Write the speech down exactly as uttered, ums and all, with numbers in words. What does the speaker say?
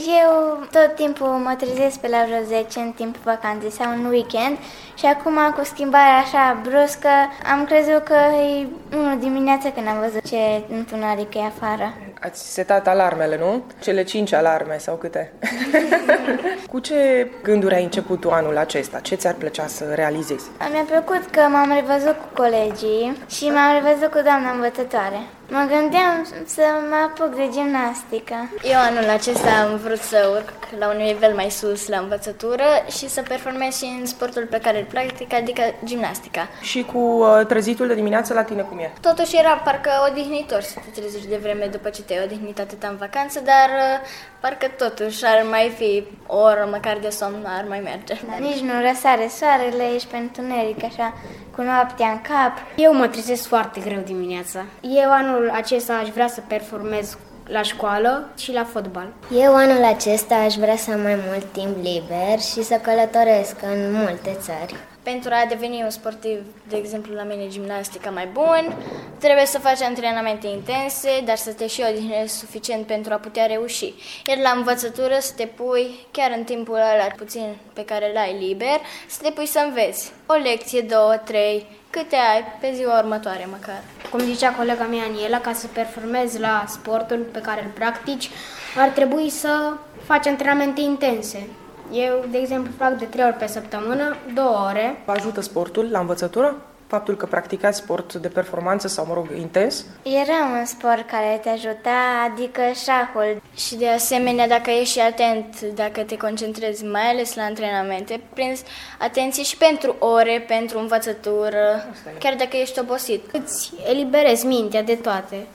Eu tot timpul mă trezesc pe la vreo zece în timp vacanțe sau în weekend și acum cu schimbarea așa bruscă am crezut că e unu dimineața când am văzut ce întuneric e afară. Ați setat alarmele, nu? Cele cinci alarme sau câte? Cu ce gânduri ai început tu anul acesta? Ce ți-ar plăcea să realizezi? Mi-a plăcut că m-am revăzut cu colegii și m-am revăzut cu doamna învățătoare. Mă gândeam să mă apuc de gimnastică. Eu anul acesta am vrut să urc la un nivel mai sus la învățătură și să performez și în sportul pe care îl practic, adică gimnastica. Și cu uh, trezitul de dimineață la tine cum e? Totuși era parcă odihnitor să te trezești de vreme după ce te-ai odihnit atâta în vacanță, dar uh, parcă totuși ar mai fi o oră măcar de somn, ar mai merge. Nici nu răsare soarele, ești pe întuneric așa, cu noaptea în cap. Eu mă trezesc foarte greu dimineața. Eu anul acesta aș vrea să performez la școală și la fotbal. Eu anul acesta aș vrea să am mai mult timp liber și să călătoresc în multe țări. Pentru a deveni un sportiv, de exemplu la mine gimnastica mai bun, trebuie să faci antrenamente intense, dar să te și odihnești suficient pentru a putea reuși. Iar la învățătură să te pui, chiar în timpul ăla puțin pe care îl ai liber, să te pui să înveți o lecție, două, trei, câte ai pe ziua următoare măcar. Cum zicea colega mea Aniela, ca să performezi la sportul pe care îl practici, ar trebui să faci antrenamente intense. Eu, de exemplu, fac de trei ori pe săptămână, două ore. Vă ajută sportul la învățătură? Faptul că practicați sport de performanță sau, mă rog, intens? Era un sport care te ajuta, adică șahul. Și de asemenea, dacă ești atent, dacă te concentrezi mai ales la antrenamente, prinzi atenție și pentru ore, pentru învățătură, chiar dacă ești obosit. Îți eliberezi mintea de toate.